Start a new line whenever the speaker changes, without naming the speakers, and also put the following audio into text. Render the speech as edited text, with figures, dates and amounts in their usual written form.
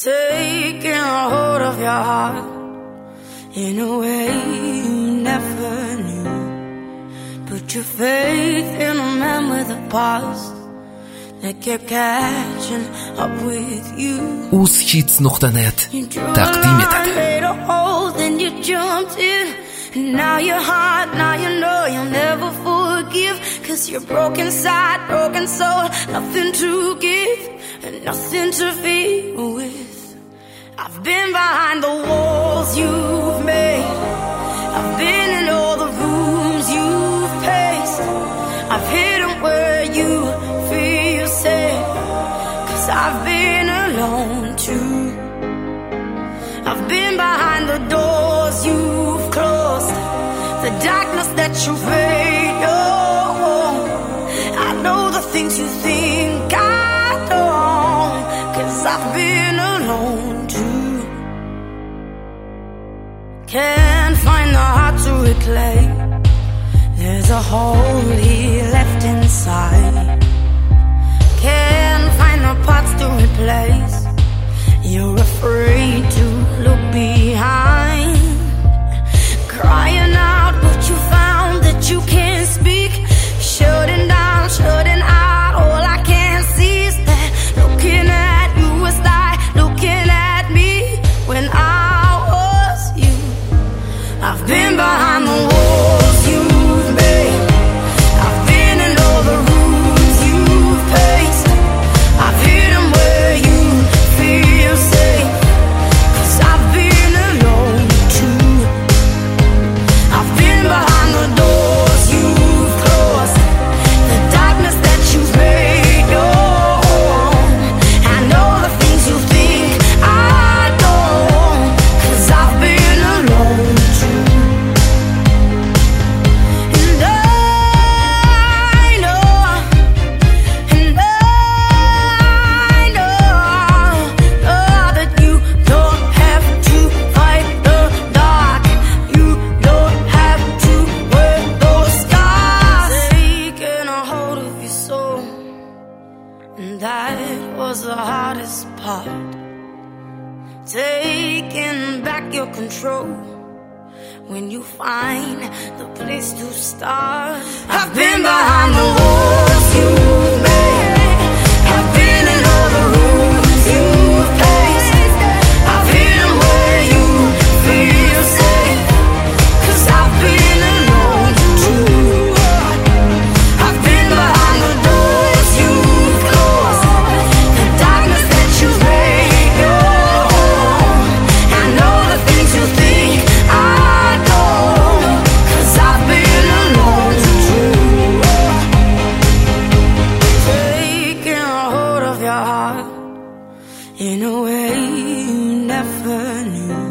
Taking a hold of your heart in a way you never knew. Put your faith in a man with a past that kept catching up with you.
ushits.net تقدیم داده.
Then you jumped in, and now you're hot, now you know you'll never forgive. Cause you're broken side, broken soul, nothing to give and nothing to feel with. I've been behind the walls you've made, I've been in all the rooms you've paced, I've hidden where you feel safe. Cause I've been alone too. I've been behind the doors you've closed, the darkness that you've made your home. I know the things you think I don't, cause I've been alone too. Can't find the heart to reclaim, there's a hole here left inside. Can't find the parts to replace, you're afraid to look behind. Crying out what you found that you can't speak. Shutting down, shutting out. All I can see is that looking at you was like looking at me when I was you. I've been behind the walls you've made, I've been in all the rooms you've paced, I've hidden where you feel safe. Cause I've been alone too. I've been behind the doors you've closed, the darkness that you've made your own. I know the things you think I don't, cause I've been alone too. And I know that you don't have to fight the dark, you don't have to wear those scars. Taking a hold of your soul, and that was the hardest part. Taking back your control when you find the place to start. I've been behind the walls you made, I've been in all the rooms you've paced, I've hidden where you feel safe. Cause I've been alone too. I've been behind the doors you've closed, the darkness that you've made your own. I know the things you think I don't, cause I've been alone too. Taking a hold of your heart in a way you never knew.